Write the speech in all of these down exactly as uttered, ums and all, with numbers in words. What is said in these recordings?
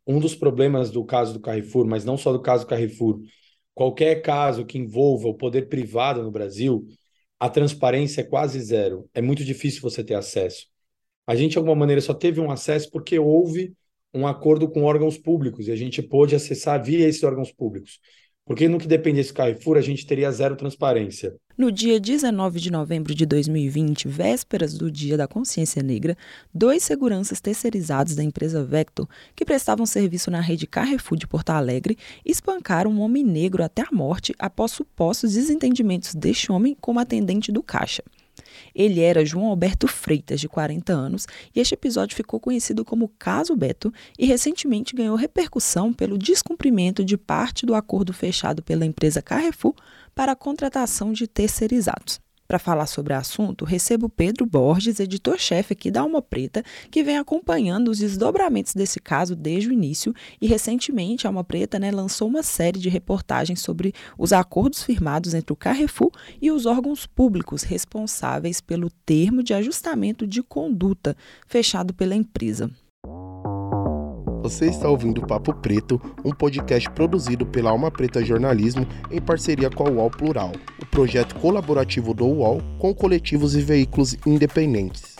um dos problemas do caso do Carrefour, mas não só do caso do Carrefour, qualquer caso que envolva o poder privado no Brasil, a transparência é quase zero. É muito difícil você ter acesso. A gente, de alguma maneira, só teve um acesso porque houve um acordo com órgãos públicos e a gente pôde acessar via esses órgãos públicos. Porque no que dependesse do Carrefour, a gente teria zero transparência. No dia dezenove de novembro de dois mil e vinte, vésperas do Dia da Consciência Negra, dois seguranças terceirizados da empresa Vector, que prestavam serviço na rede Carrefour de Porto Alegre, espancaram um homem negro até a morte após supostos desentendimentos deste homem com uma atendente do caixa. Ele era João Alberto Freitas, de quarenta anos, e este episódio ficou conhecido como Caso Beto e recentemente ganhou repercussão pelo descumprimento de parte do acordo fechado pela empresa Carrefour para a contratação de terceirizados. Para falar sobre o assunto, recebo Pedro Borges, editor-chefe aqui da Alma Preta, que vem acompanhando os desdobramentos desse caso desde o início e, recentemente, a Alma Preta né, lançou uma série de reportagens sobre os acordos firmados entre o Carrefour e os órgãos públicos responsáveis pelo termo de ajustamento de conduta fechado pela empresa. Você está ouvindo o Papo Preto, um podcast produzido pela Alma Preta Jornalismo em parceria com a U O L Plural, o projeto colaborativo do U O L com coletivos e veículos independentes.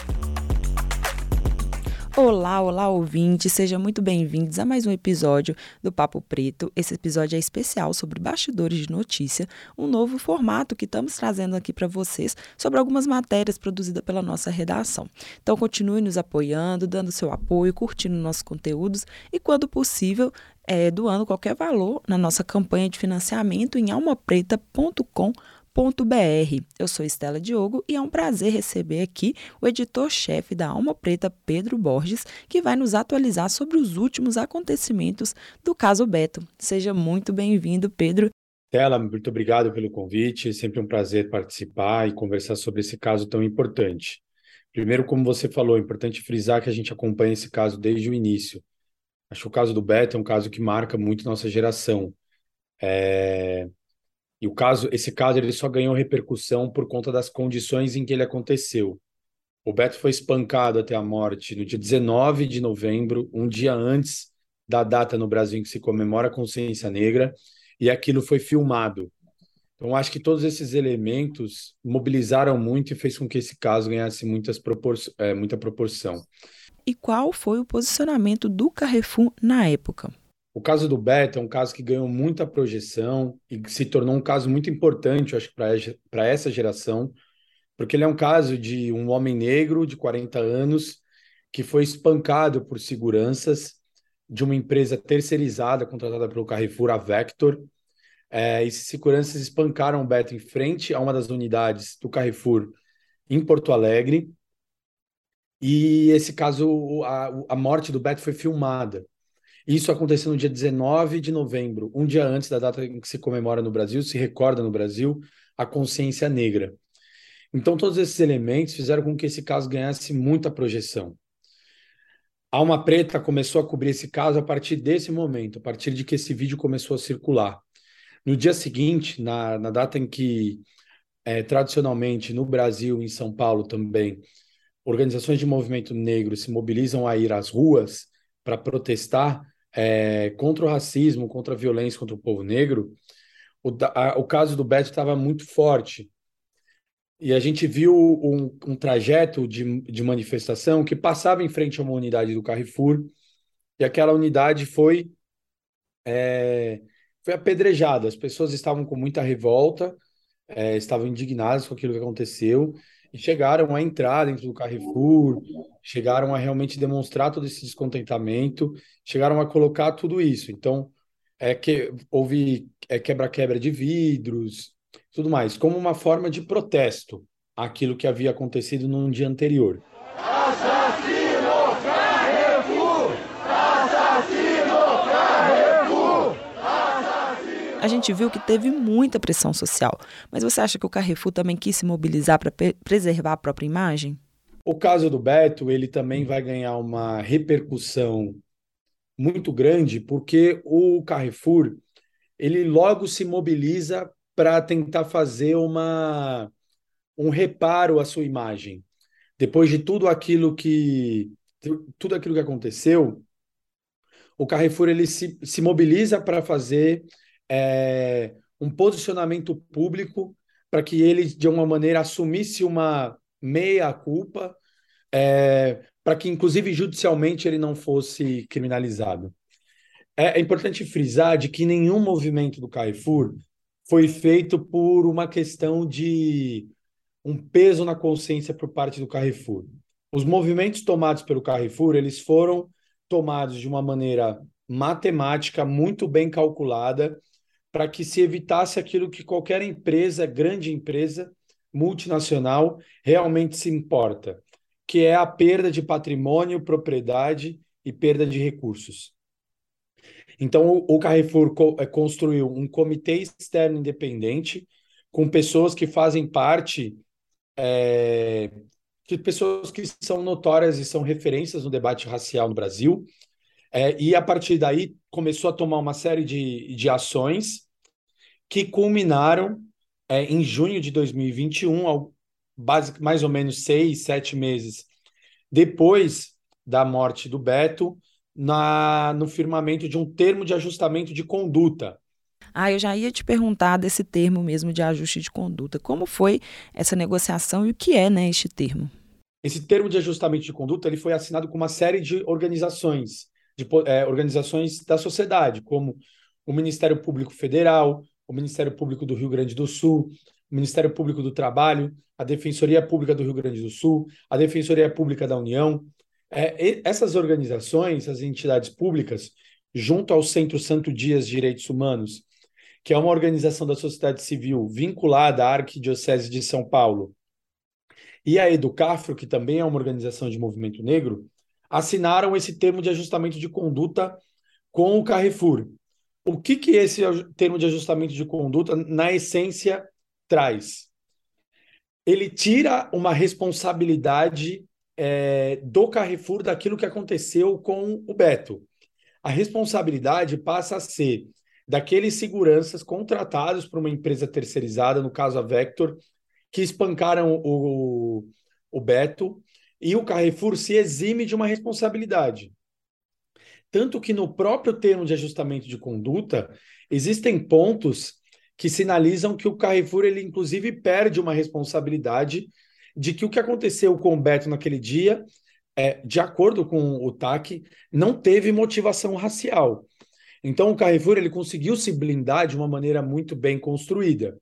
Olá, olá ouvintes, sejam muito bem-vindos a mais um episódio do Papo Preto. Esse episódio é especial sobre bastidores de notícia, um novo formato que estamos trazendo aqui para vocês sobre algumas matérias produzidas pela nossa redação. Então continue nos apoiando, dando seu apoio, curtindo nossos conteúdos e, quando possível, é, doando qualquer valor na nossa campanha de financiamento em alma preta ponto com ponto b r. Eu sou Estela Diogo e é um prazer receber aqui o editor-chefe da Alma Preta, Pedro Borges, que vai nos atualizar sobre os últimos acontecimentos do caso Beto. Seja muito bem-vindo, Pedro. Estela, muito obrigado pelo convite. É sempre um prazer participar e conversar sobre esse caso tão importante. Primeiro, como você falou, é importante frisar que a gente acompanha esse caso desde o início. Acho que o caso do Beto é um caso que marca muito nossa geração. É... E o caso, esse caso ele só ganhou repercussão por conta das condições em que ele aconteceu. O Beto foi espancado até a morte no dia dezenove de novembro, um dia antes da data no Brasil em que se comemora a consciência negra, e aquilo foi filmado. Então, acho que todos esses elementos mobilizaram muito e fez com que esse caso ganhasse muitas propor é, muita proporção. E qual foi o posicionamento do Carrefour na época? O caso do Beto é um caso que ganhou muita projeção e que se tornou um caso muito importante, eu acho, para essa geração, porque ele é um caso de um homem negro de quarenta anos que foi espancado por seguranças de uma empresa terceirizada contratada pelo Carrefour, a Vector. É, esses seguranças espancaram o Beto em frente a uma das unidades do Carrefour em Porto Alegre. E esse caso, a, a morte do Beto foi filmada. Isso aconteceu no dia dezenove de novembro, um dia antes da data em que se comemora no Brasil, se recorda no Brasil, a consciência negra. Então, todos esses elementos fizeram com que esse caso ganhasse muita projeção. A Alma Preta começou a cobrir esse caso a partir desse momento, a partir de que esse vídeo começou a circular. No dia seguinte, na, na data em que, é, tradicionalmente, no Brasil e em São Paulo também, organizações de movimento negro se mobilizam a ir às ruas para protestar é, contra o racismo, contra a violência contra o povo negro, o, a, o caso do Beto estava muito forte. E a gente viu um, um trajeto de, de manifestação que passava em frente a uma unidade do Carrefour, e aquela unidade foi, é, foi apedrejada. As pessoas estavam com muita revolta, é, estavam indignadas com aquilo que aconteceu, e chegaram a entrar dentro do Carrefour, chegaram a realmente demonstrar todo esse descontentamento, chegaram a colocar tudo isso. Então, é que houve é, quebra-quebra de vidros, tudo mais, como uma forma de protesto àquilo que havia acontecido num dia anterior. Assassino Carrefour! Assassino Carrefour! Assassino... A gente viu que teve muita pressão social, mas você acha que o Carrefour também quis se mobilizar para pe- preservar a própria imagem? O caso do Beto, ele também vai ganhar uma repercussão muito grande, porque o Carrefour, ele logo se mobiliza para tentar fazer uma, um reparo à sua imagem. Depois de tudo aquilo que tudo aquilo que aconteceu, o Carrefour ele se, se mobiliza para fazer é, um posicionamento público para que ele, de uma maneira, assumisse uma meia-culpa, é, para que, inclusive, judicialmente ele não fosse criminalizado. É, é importante frisar de que nenhum movimento do Carrefour foi feito por uma questão de um peso na consciência por parte do Carrefour. Os movimentos tomados pelo Carrefour, eles foram tomados de uma maneira matemática muito bem calculada para que se evitasse aquilo que qualquer empresa, grande empresa, multinacional, realmente se importa, que é a perda de patrimônio, propriedade e perda de recursos. Então, o Carrefour co- eh, construiu um comitê externo independente com pessoas que fazem parte, é, de pessoas que são notórias e são referências no debate racial no Brasil, é, e a partir daí começou a tomar uma série de, de ações que culminaram é, em junho de dois mil e vinte e um, ao, basic, mais ou menos seis, sete meses depois da morte do Beto, na, no firmamento de um termo de ajustamento de conduta. Ah, eu já ia te perguntar desse termo mesmo de ajuste de conduta. Como foi essa negociação e o que é, né, este termo? Esse termo de ajustamento de conduta ele foi assinado com uma série de organizações, de é, organizações da sociedade, como o Ministério Público Federal, o Ministério Público do Rio Grande do Sul, o Ministério Público do Trabalho, a Defensoria Pública do Rio Grande do Sul, a Defensoria Pública da União. É, essas organizações, as entidades públicas, junto ao Centro Santo Dias de Direitos Humanos, que é uma organização da sociedade civil vinculada à Arquidiocese de São Paulo, e a Educafro, que também é uma organização de movimento negro, assinaram esse termo de ajustamento de conduta com o Carrefour. O que, que esse termo de ajustamento de conduta, na essência, traz? Ele tira uma responsabilidade é, do Carrefour daquilo que aconteceu com o Beto. A responsabilidade passa a ser daqueles seguranças contratados por uma empresa terceirizada, no caso a Vector, que espancaram o, o Beto, e o Carrefour se exime de uma responsabilidade. Tanto que no próprio termo de ajustamento de conduta, existem pontos que sinalizam que o Carrefour, ele inclusive perde uma responsabilidade de que o que aconteceu com o Beto naquele dia, é, de acordo com o T A C, não teve motivação racial. Então o Carrefour ele conseguiu se blindar de uma maneira muito bem construída.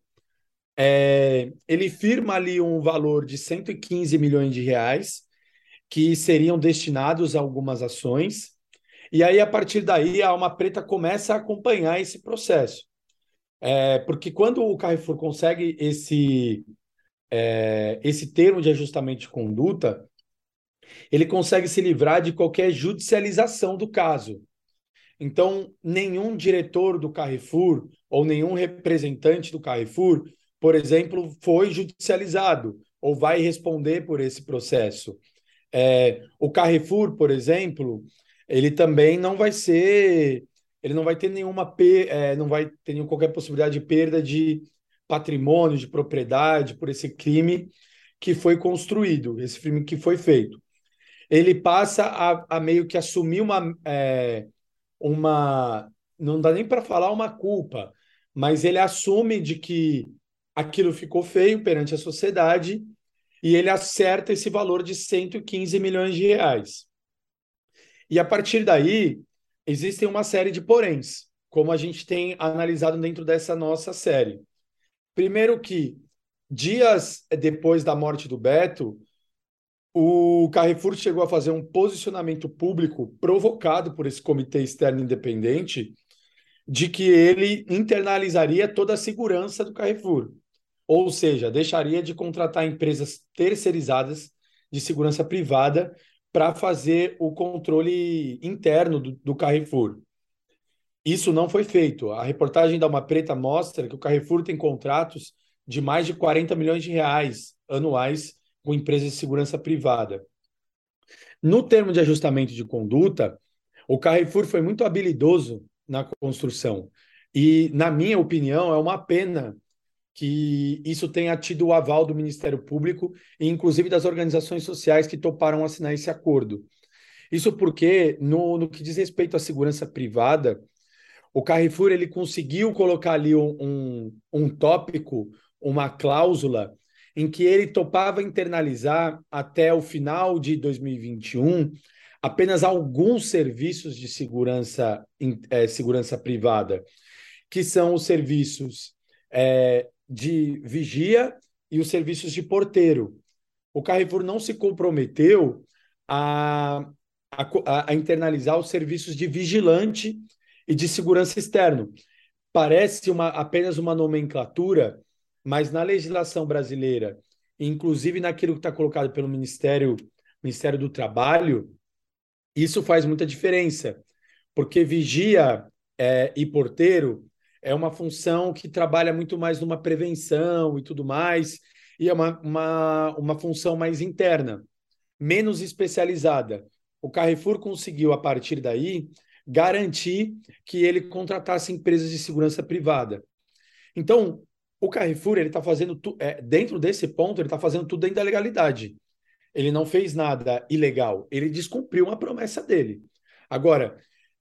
É, ele firma ali um valor de cento e quinze milhões de reais que seriam destinados a algumas ações, e aí, a partir daí, a Alma Preta começa a acompanhar esse processo. É, porque quando o Carrefour consegue esse, é, esse termo de ajustamento de conduta, ele consegue se livrar de qualquer judicialização do caso. Então, nenhum diretor do Carrefour ou nenhum representante do Carrefour, por exemplo, foi judicializado ou vai responder por esse processo. É, o Carrefour, por exemplo, ele também não vai ser, ele não vai ter nenhuma, é, não vai ter nenhuma, qualquer possibilidade de perda de patrimônio, de propriedade por esse crime que foi construído, esse crime que foi feito. Ele passa a, a meio que assumir uma, é, uma, não dá nem para falar uma culpa, mas ele assume de que aquilo ficou feio perante a sociedade e ele acerta esse valor de cento e quinze milhões de reais. E a partir daí, existem uma série de poréns, como a gente tem analisado dentro dessa nossa série. Primeiro que, dias depois da morte do Beto, o Carrefour chegou a fazer um posicionamento público provocado por esse comitê externo independente de que ele internalizaria toda a segurança do Carrefour. Ou seja, deixaria de contratar empresas terceirizadas de segurança privada para fazer o controle interno do, do Carrefour. Isso não foi feito. A reportagem da Alma Preta mostra que o Carrefour tem contratos de mais de quarenta milhões de reais anuais com empresas de segurança privada. No termo de ajustamento de conduta, o Carrefour foi muito habilidoso na construção. E, na minha opinião, é uma pena que isso tenha tido o aval do Ministério Público e, inclusive, das organizações sociais que toparam assinar esse acordo. Isso porque, no, no que diz respeito à segurança privada, o Carrefour ele conseguiu colocar ali um, um, um tópico, uma cláusula, em que ele topava internalizar até o final de dois mil e vinte e um apenas alguns serviços de segurança, é, segurança privada, que são os serviços é, de vigia e os serviços de porteiro. O Carrefour não se comprometeu a, a, a internalizar os serviços de vigilante e de segurança externo. Parece uma, apenas uma nomenclatura, mas na legislação brasileira, inclusive naquilo que está colocado pelo Ministério, Ministério do Trabalho, isso faz muita diferença, porque vigia é, e porteiro é uma função que trabalha muito mais numa prevenção e tudo mais, e é uma, uma, uma função mais interna, menos especializada. O Carrefour conseguiu, a partir daí, garantir que ele contratasse empresas de segurança privada. Então, o Carrefour, ele está fazendo, tu, é, dentro desse ponto, ele está fazendo tudo dentro da legalidade. Ele não fez nada ilegal, ele descumpriu uma promessa dele. Agora,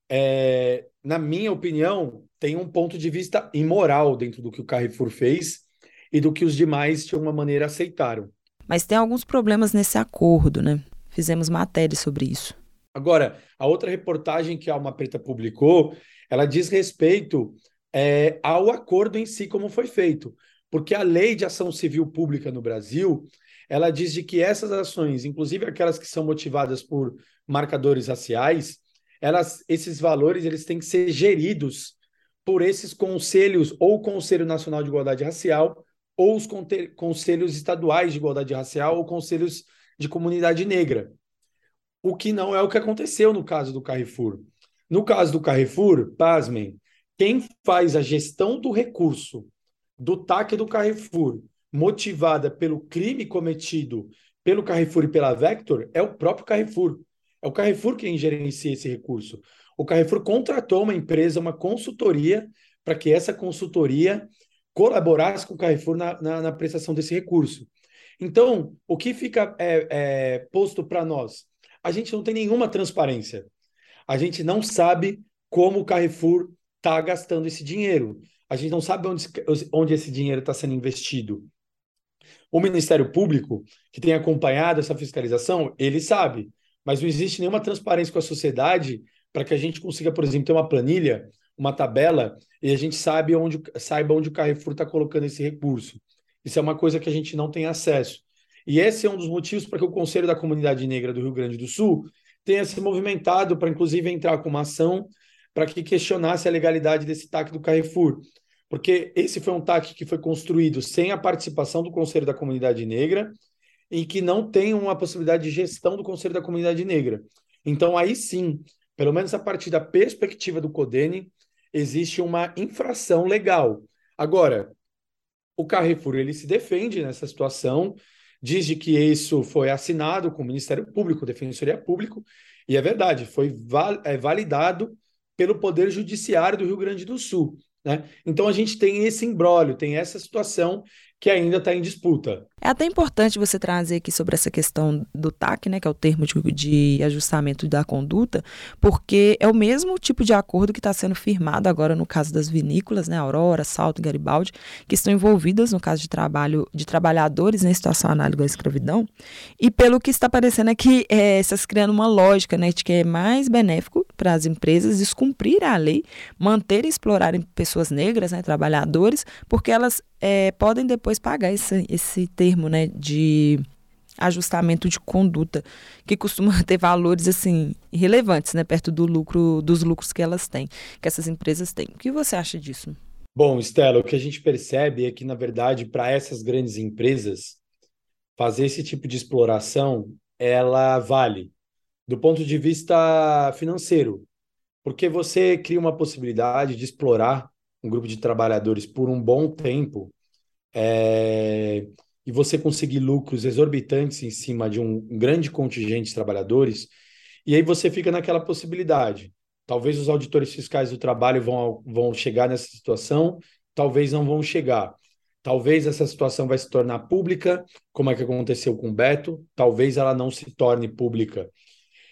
é, na minha opinião, tem um ponto de vista imoral dentro do que o Carrefour fez e do que os demais, de alguma maneira, aceitaram. Mas tem alguns problemas nesse acordo, né? Fizemos matéria sobre isso. Agora, a outra reportagem que a Alma Preta publicou, ela diz respeito é, ao acordo em si, como foi feito. Porque a Lei de Ação Civil Pública no Brasil, ela diz de que essas ações, inclusive aquelas que são motivadas por marcadores raciais, elas, esses valores eles têm que ser geridos por esses conselhos, ou o Conselho Nacional de Igualdade Racial, ou os conselhos estaduais de igualdade racial, ou conselhos de comunidade negra. O que não é o que aconteceu no caso do Carrefour. No caso do Carrefour, pasmem, quem faz a gestão do recurso do T A C do Carrefour, motivada pelo crime cometido pelo Carrefour e pela Vector, é o próprio Carrefour. É o Carrefour quem gerencia esse recurso. O Carrefour contratou uma empresa, uma consultoria, para que essa consultoria colaborasse com o Carrefour na, na, na prestação desse recurso. Então, o que fica é, é, posto para nós? A gente não tem nenhuma transparência. A gente não sabe como o Carrefour está gastando esse dinheiro. A gente não sabe onde, onde esse dinheiro está sendo investido. O Ministério Público, que tem acompanhado essa fiscalização, ele sabe, mas não existe nenhuma transparência com a sociedade para que a gente consiga, por exemplo, ter uma planilha, uma tabela, e a gente sabe onde, saiba onde o Carrefour está colocando esse recurso. Isso é uma coisa que a gente não tem acesso. E esse é um dos motivos para que o Conselho da Comunidade Negra do Rio Grande do Sul tenha se movimentado para, inclusive, entrar com uma ação para que questionasse a legalidade desse T A C do Carrefour. Porque esse foi um T A C que foi construído sem a participação do Conselho da Comunidade Negra e que não tem uma possibilidade de gestão do Conselho da Comunidade Negra. Então, aí sim, pelo menos a partir da perspectiva do CODENE, existe uma infração legal. Agora, o Carrefour ele se defende nessa situação, diz de que isso foi assinado com o Ministério Público, Defensoria Pública, e é verdade, foi val- é validado pelo Poder Judiciário do Rio Grande do Sul, né? Então a gente tem esse imbróglio, tem essa situação que ainda está em disputa. É até importante você trazer aqui sobre essa questão do T A C, né, que é o termo de, de ajustamento da conduta, porque é o mesmo tipo de acordo que está sendo firmado agora no caso das vinícolas, né, Aurora, Salto e Garibaldi, que estão envolvidas no caso de trabalho de trabalhadores em situação análoga à escravidão, e pelo que está parecendo é que é, está se criando uma lógica, né, de que é mais benéfico para as empresas descumprir a lei, manter e explorarem pessoas negras, né, trabalhadores, porque elas é, podem depois pagar esse, esse termo, né, de ajustamento de conduta, que costuma ter valores assim irrelevantes, né, perto do lucro, dos lucros que elas têm, que essas empresas têm. O que você acha disso? Bom, Stella, o que a gente percebe é que, na verdade, para essas grandes empresas, fazer esse tipo de exploração, ela vale do ponto de vista financeiro, porque você cria uma possibilidade de explorar um grupo de trabalhadores por um bom tempo, é, e você conseguir lucros exorbitantes em cima de um grande contingente de trabalhadores, e aí você fica naquela possibilidade. Talvez os auditores fiscais do trabalho vão, vão chegar nessa situação, talvez não vão chegar. Talvez essa situação vai se tornar pública, como é que aconteceu com o Beto, talvez ela não se torne pública.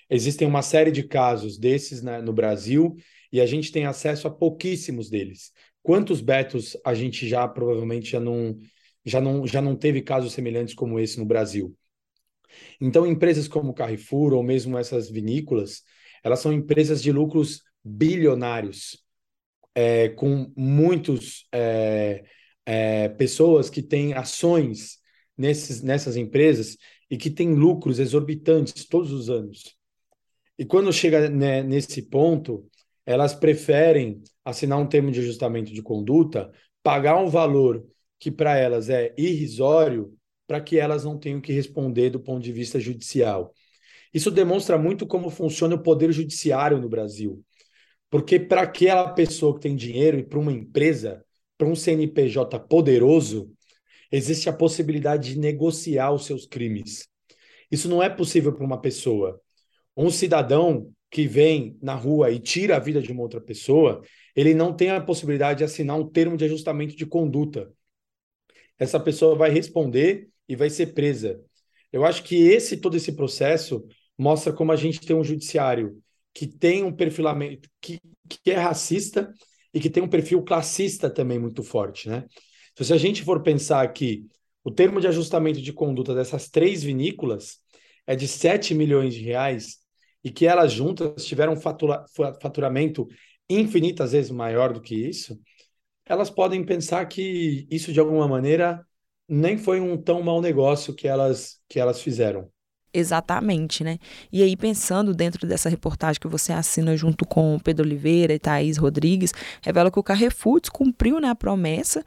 Existem uma série de casos desses, né, no Brasil, e a gente tem acesso a pouquíssimos deles. Quantos betos a gente já provavelmente já não, já não, já não teve casos semelhantes como esse no Brasil? Então, empresas como Carrefour ou mesmo essas vinícolas, elas são empresas de lucros bilionários, é, com muitos é, é, pessoas que têm ações nesses, nessas empresas e que têm lucros exorbitantes todos os anos. E quando chega, né, nesse ponto, elas preferem assinar um termo de ajustamento de conduta, pagar um valor que para elas é irrisório, para que elas não tenham que responder do ponto de vista judicial. Isso demonstra muito como funciona o poder judiciário no Brasil. Porque para aquela pessoa que tem dinheiro e para uma empresa, para um C N P J poderoso, existe a possibilidade de negociar os seus crimes. Isso não é possível para uma pessoa. Um cidadão que vem na rua e tira a vida de uma outra pessoa, ele não tem a possibilidade de assinar um termo de ajustamento de conduta. Essa pessoa vai responder e vai ser presa. Eu acho que esse todo esse processo mostra como a gente tem um judiciário que tem um perfilamento, que, que é racista e que tem um perfil classista também muito forte, né? Então, se a gente for pensar aqui, o termo de ajustamento de conduta dessas três vinícolas é de sete milhões de reais e que elas juntas tiveram um fatura, faturamento infinitas vezes maior do que isso, elas podem pensar que isso, de alguma maneira, nem foi um tão mau negócio que elas, que elas fizeram. Exatamente, né? E aí, pensando dentro dessa reportagem que você assina junto com Pedro Oliveira e Thaís Rodrigues, revela que o Carrefour cumpriu, né, a promessa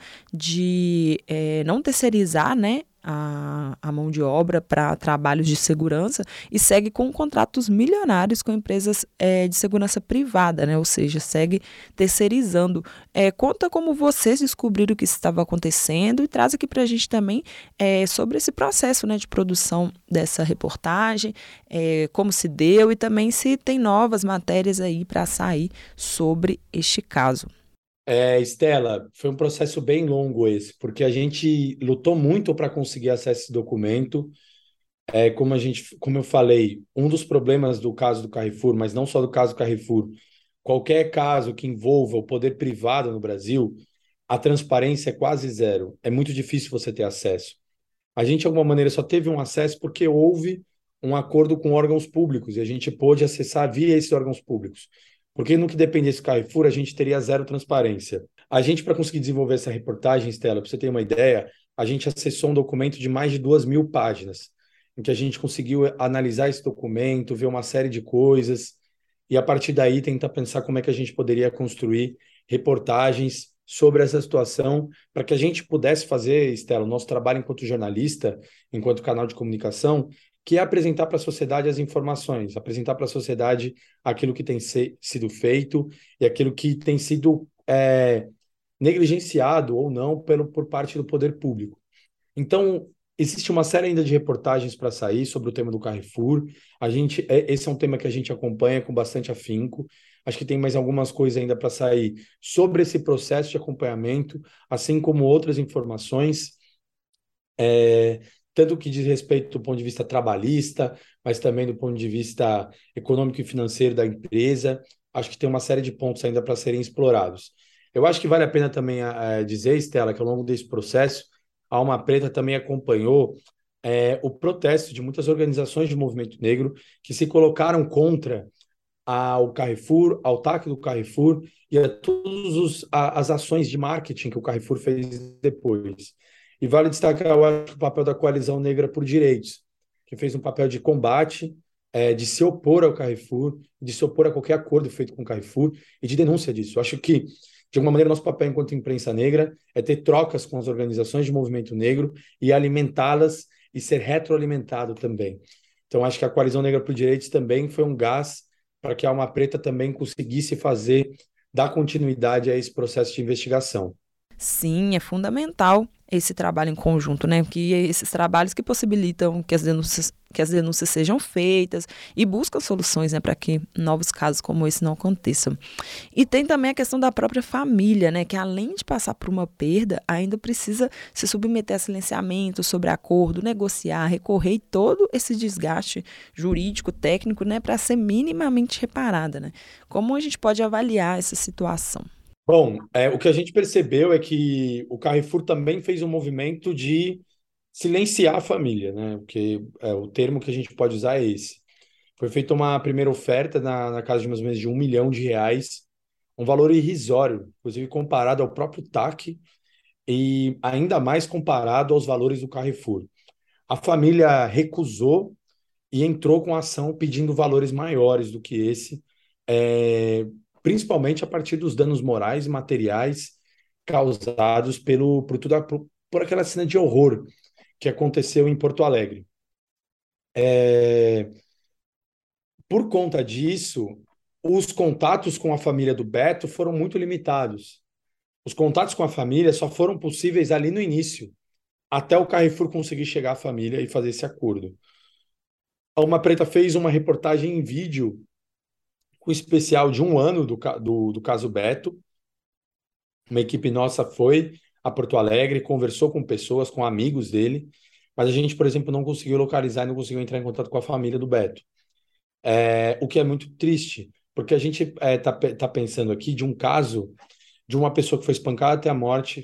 de é, não terceirizar, né, a, a mão de obra para trabalhos de segurança e segue com contratos milionários com empresas é, de segurança privada, né? Ou seja, segue terceirizando. É, conta como vocês descobriram que isso estava acontecendo e traz aqui para a gente também é, sobre esse processo, né, de produção dessa reportagem, é, como se deu e também se tem novas matérias aí para sair sobre este caso. É, Estela, foi um processo bem longo esse, porque a gente lutou muito para conseguir acesso a esse documento. É, como a gente, como eu falei, um dos problemas do caso do Carrefour, mas não só do caso do Carrefour, qualquer caso que envolva o poder privado no Brasil, a transparência é quase zero. É muito difícil você ter acesso. A gente, de alguma maneira, só teve um acesso porque houve um acordo com órgãos públicos e a gente pôde acessar via esses órgãos públicos. Porque no que dependesse do Carrefour, a gente teria zero transparência. A gente, para conseguir desenvolver essa reportagem, Stella, para você ter uma ideia, a gente acessou um documento de mais de duas mil páginas, em que a gente conseguiu analisar esse documento, ver uma série de coisas, e a partir daí tentar pensar como é que a gente poderia construir reportagens sobre essa situação, para que a gente pudesse fazer, Stella, o nosso trabalho enquanto jornalista, enquanto canal de comunicação, que é apresentar para a sociedade as informações, apresentar para a sociedade aquilo que tem se, sido feito e aquilo que tem sido é, negligenciado ou não pelo, por parte do poder público. Então, existe uma série ainda de reportagens para sair sobre o tema do Carrefour. A gente, é, esse é um tema que a gente acompanha com bastante afinco. Acho que tem mais algumas coisas ainda para sair sobre esse processo de acompanhamento, assim como outras informações. É, tanto que diz respeito do ponto de vista trabalhista, mas também do ponto de vista econômico e financeiro da empresa. Acho que tem uma série de pontos ainda para serem explorados. Eu acho que vale a pena também é, dizer, Estela, que ao longo desse processo, a Alma Preta também acompanhou é, o protesto de muitas organizações de movimento negro que se colocaram contra ao Carrefour, ao ataque do Carrefour e a todas as ações de marketing que o Carrefour fez depois. E vale destacar, eu acho, o papel da Coalizão Negra por Direitos, que fez um papel de combate, é, de se opor ao Carrefour, de se opor a qualquer acordo feito com o Carrefour e de denúncia disso. Eu acho que, de alguma maneira, nosso papel enquanto imprensa negra é ter trocas com as organizações de movimento negro e alimentá-las e ser retroalimentado também. Então, acho que a Coalizão Negra por Direitos também foi um gás para que a Alma Preta também conseguisse fazer, dar continuidade a esse processo de investigação. Sim, é fundamental esse trabalho em conjunto, né? Que esses trabalhos que possibilitam que as denúncias, que as denúncias sejam feitas e buscam soluções, né, para que novos casos como esse não aconteçam. E tem também a questão da própria família, né, que além de passar por uma perda, ainda precisa se submeter a silenciamento sobre acordo, negociar, recorrer e todo esse desgaste jurídico, técnico, né, para ser minimamente reparada, né? Como a gente pode avaliar essa situação? Bom, é, o que a gente percebeu é que o Carrefour também fez um movimento de silenciar a família, né? Porque é, o termo que a gente pode usar é esse. Foi feita uma primeira oferta na, na casa de mais ou menos de um milhão de reais, um valor irrisório, inclusive comparado ao próprio T A C e ainda mais comparado aos valores do Carrefour. A família recusou e entrou com ação pedindo valores maiores do que esse, é, principalmente a partir dos danos morais e materiais causados pelo, por, tudo, por, por aquela cena de horror que aconteceu em Porto Alegre. É, por conta disso, os contatos com a família do Beto foram muito limitados. Os contatos com a família só foram possíveis ali no início, até o Carrefour conseguir chegar à família e fazer esse acordo. A Uma Preta fez uma reportagem em vídeo com especial de um ano do, do, do caso Beto. Uma equipe nossa foi a Porto Alegre, conversou com pessoas, com amigos dele, mas a gente, por exemplo, não conseguiu localizar e não conseguiu entrar em contato com a família do Beto. É, o que é muito triste, porque a gente está é, tá, tá pensando aqui de um caso de uma pessoa que foi espancada até a morte,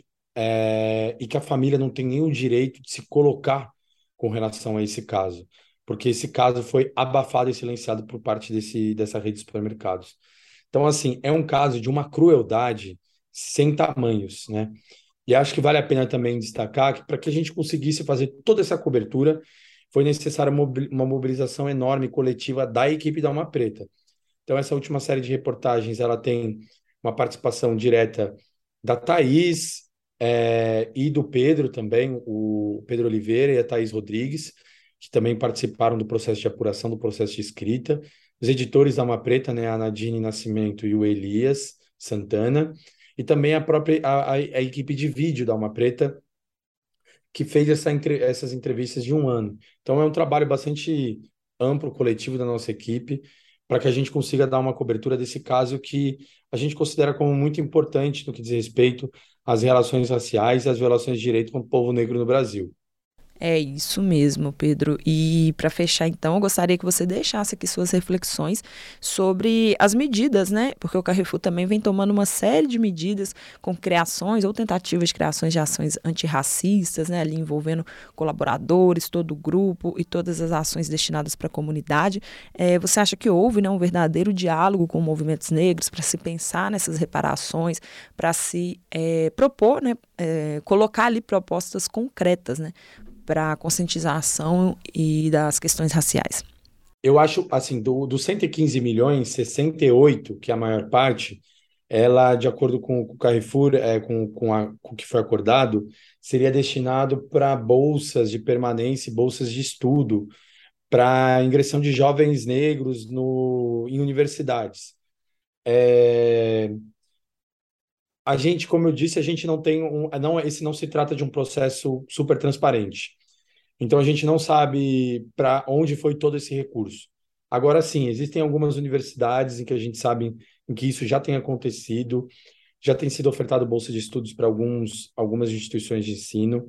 é, e que a família não tem nenhum direito de se colocar com relação a esse caso, porque esse caso foi abafado e silenciado por parte desse, dessa rede de supermercados. Então, assim, é um caso de uma crueldade sem tamanhos, né? E acho que vale a pena também destacar que para que a gente conseguisse fazer toda essa cobertura, foi necessária uma mobilização enorme coletiva da equipe da Alma Preta. Então, essa última série de reportagens, ela tem uma participação direta da Thaís é, e do Pedro também, o Pedro Oliveira e a Thaís Rodrigues, que também participaram do processo de apuração, do processo de escrita. Os editores da Alma Preta, né, a Nadine Nascimento e o Elias Santana, e também a própria a, a, a equipe de vídeo da Alma Preta, que fez essa, essas entrevistas de um ano. Então, é um trabalho bastante amplo, coletivo da nossa equipe, para que a gente consiga dar uma cobertura desse caso que a gente considera como muito importante no que diz respeito às relações raciais e às violações de direito com o povo negro no Brasil. É isso mesmo, Pedro. E para fechar, então, eu gostaria que você deixasse aqui suas reflexões sobre as medidas, né? Porque o Carrefour também vem tomando uma série de medidas com criações ou tentativas de criações de ações antirracistas, né? Ali envolvendo colaboradores, todo o grupo e todas as ações destinadas para a comunidade. É, você acha que houve, né, um verdadeiro diálogo com movimentos negros para se pensar nessas reparações, para se é, propor, né? É, colocar ali propostas concretas, né, para a conscientização e das questões raciais? Eu acho, assim, do, dos cento e quinze milhões, sessenta e oito, que é a maior parte, ela, de acordo com, com o Carrefour, é, com, com, a, com o que foi acordado, seria destinado para bolsas de permanência e bolsas de estudo, para ingressão de jovens negros no, em universidades. É, a gente, como eu disse, a gente não tem um, não, esse não se trata de um processo super transparente. Então a gente não sabe para onde foi todo esse recurso. Agora sim, existem algumas universidades em que a gente sabe em que isso já tem acontecido, já tem sido ofertado bolsa de estudos para alguns, algumas instituições de ensino.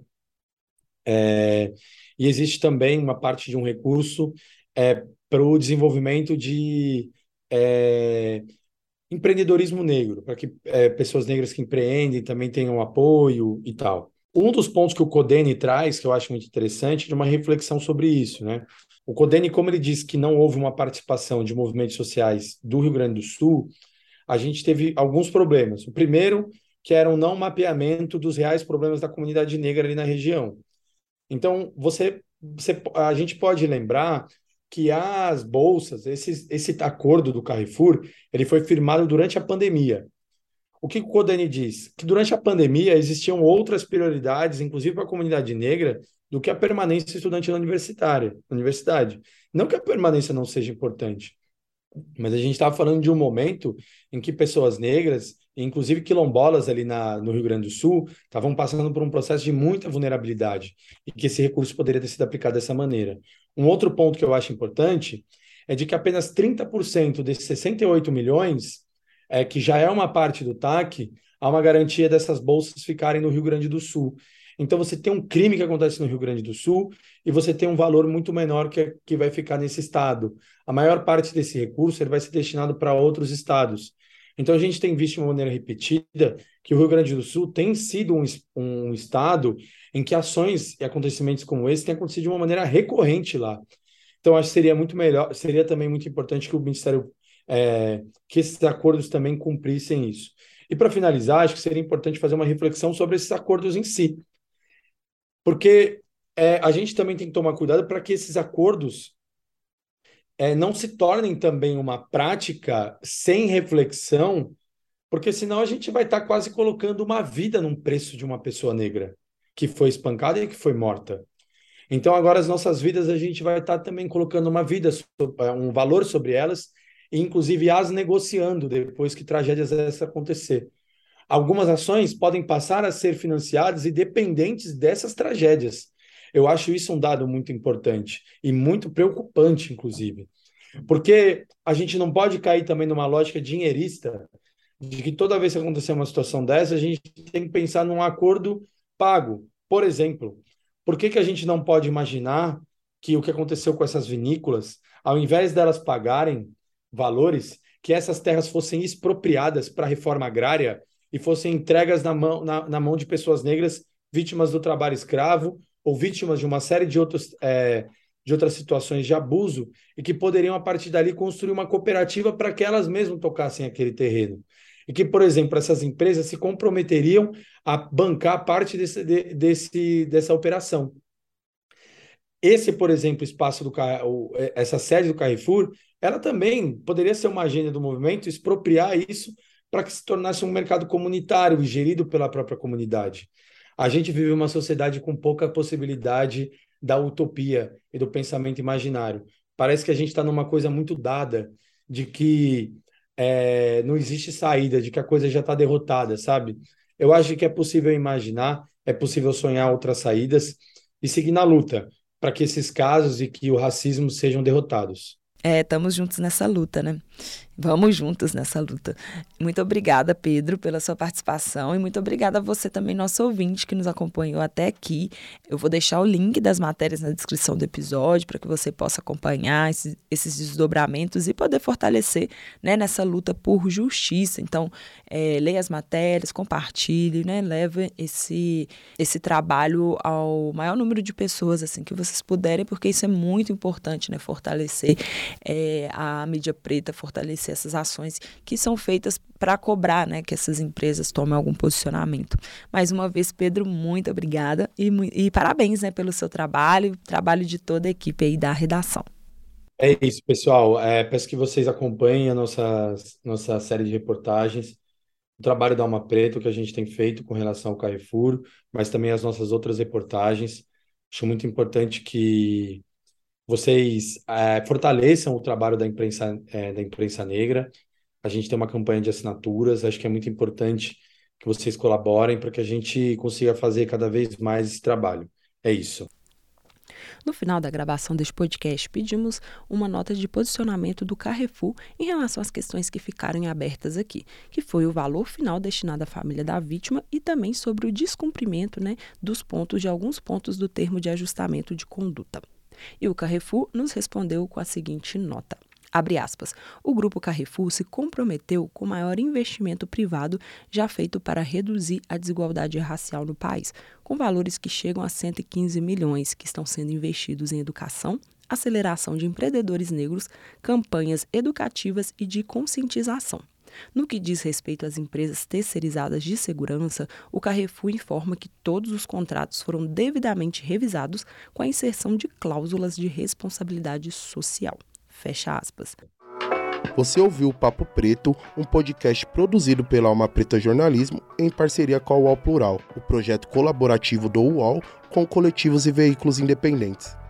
É, e existe também uma parte de um recurso é, para o desenvolvimento de é, empreendedorismo negro, para que é, pessoas negras que empreendem também tenham apoio e tal. Um dos pontos que o Codene traz, que eu acho muito interessante, é de uma reflexão sobre isso, né? O Codene, como ele diz que não houve uma participação de movimentos sociais do Rio Grande do Sul, a gente teve alguns problemas. O primeiro, que era um não mapeamento dos reais problemas da comunidade negra ali na região. Então, você, você, a gente pode lembrar que as bolsas, esse, esse acordo do Carrefour, ele foi firmado durante a pandemia. O que o Codene diz? Que durante a pandemia existiam outras prioridades, inclusive para a comunidade negra, do que a permanência estudantil universitária, universidade. Não que a permanência não seja importante, Mas a gente estava falando de um momento em que pessoas negras, inclusive quilombolas ali na, no Rio Grande do Sul, estavam passando por um processo de muita vulnerabilidade e que esse recurso poderia ter sido aplicado dessa maneira. Um outro ponto que eu acho importante é de que apenas trinta por cento desses sessenta e oito milhões, é, que já é uma parte do T A C, há uma garantia dessas bolsas ficarem no Rio Grande do Sul. Então você tem um crime que acontece no Rio Grande do Sul e você tem um valor muito menor que, que vai ficar nesse estado. A maior parte desse recurso ele vai ser destinado para outros estados. Então a gente tem visto de uma maneira repetida que o Rio Grande do Sul tem sido um, um estado em que ações e acontecimentos como esse têm acontecido de uma maneira recorrente lá. Então acho que seria muito melhor, seria também muito importante que o Ministério, é, que esses acordos também cumprissem isso. E para finalizar, acho que seria importante fazer uma reflexão sobre esses acordos em si. Porque é, a gente também tem que tomar cuidado para que esses acordos é, não se tornem também uma prática sem reflexão, porque senão a gente vai estar tá quase colocando uma vida num preço de uma pessoa negra que foi espancada e que foi morta. Então agora as nossas vidas a gente vai estar tá também colocando uma vida, um valor sobre elas, e inclusive as negociando depois que tragédias dessas acontecer. Algumas ações podem passar a ser financiadas e dependentes dessas tragédias. Eu acho isso um dado muito importante e muito preocupante, inclusive. Porque a gente não pode cair também numa lógica dinheirista de que toda vez que acontecer uma situação dessa, a gente tem que pensar num acordo pago. Por exemplo, por que que a gente não pode imaginar que o que aconteceu com essas vinícolas, ao invés delas pagarem valores, que essas terras fossem expropriadas para a reforma agrária e fossem entregas na mão, na, na mão de pessoas negras vítimas do trabalho escravo ou vítimas de uma série de, outros, é, de outras situações de abuso e que poderiam, a partir dali, construir uma cooperativa para que elas mesmas tocassem aquele terreno. E que, por exemplo, essas empresas se comprometeriam a bancar parte desse, de, desse, dessa operação. Esse, por exemplo, espaço do essa sede do Carrefour, ela também poderia ser uma agenda do movimento, expropriar isso para que se tornasse um mercado comunitário e gerido pela própria comunidade. A gente vive uma sociedade com pouca possibilidade da utopia e do pensamento imaginário. Parece que a gente está numa coisa muito dada, de que é, não existe saída, de que a coisa já está derrotada, sabe? Eu acho que é possível imaginar, é possível sonhar outras saídas e seguir na luta para que esses casos e que o racismo sejam derrotados. É, estamos juntos nessa luta, né? Vamos juntos nessa luta. Muito obrigada, Pedro, pela sua participação e muito obrigada a você também, nosso ouvinte, que nos acompanhou até aqui. Eu vou deixar o link das matérias na descrição do episódio para que você possa acompanhar esses, esses desdobramentos e poder fortalecer, né, nessa luta por justiça. Então, é, leia as matérias, compartilhe, né, leve esse, esse trabalho ao maior número de pessoas assim, que vocês puderem, porque isso é muito importante, né, fortalecer é, a mídia preta, fortalecer essas ações que são feitas para cobrar, né, que essas empresas tomem algum posicionamento. Mais uma vez, Pedro, muito obrigada e, e parabéns, né, pelo seu trabalho, trabalho de toda a equipe aí da redação. É isso, pessoal. É, peço que vocês acompanhem a nossa, nossa série de reportagens, o trabalho da Alma Preta, que a gente tem feito com relação ao Carrefour, mas também as nossas outras reportagens. Acho muito importante que vocês é, fortaleçam o trabalho da imprensa, é, da imprensa negra. A gente tem uma campanha de assinaturas, acho que é muito importante que vocês colaborem para que a gente consiga fazer cada vez mais esse trabalho. É isso. No final da gravação deste podcast, pedimos uma nota de posicionamento do Carrefour em relação às questões que ficaram abertas aqui, que foi o valor final destinado à família da vítima e também sobre o descumprimento, né, dos pontos de alguns pontos do termo de ajustamento de conduta. E o Carrefour nos respondeu com a seguinte nota. Abre aspas, o Grupo Carrefour se comprometeu com o maior investimento privado já feito para reduzir a desigualdade racial no país, com valores que chegam a cento e quinze milhões que estão sendo investidos em educação, aceleração de empreendedores negros, campanhas educativas e de conscientização. No que diz respeito às empresas terceirizadas de segurança, o Carrefour informa que todos os contratos foram devidamente revisados com a inserção de cláusulas de responsabilidade social. Fecha aspas. Você ouviu o Papo Preto, um podcast produzido pela Alma Preta Jornalismo em parceria com a U O L Plural, o projeto colaborativo do U O L com coletivos e veículos independentes.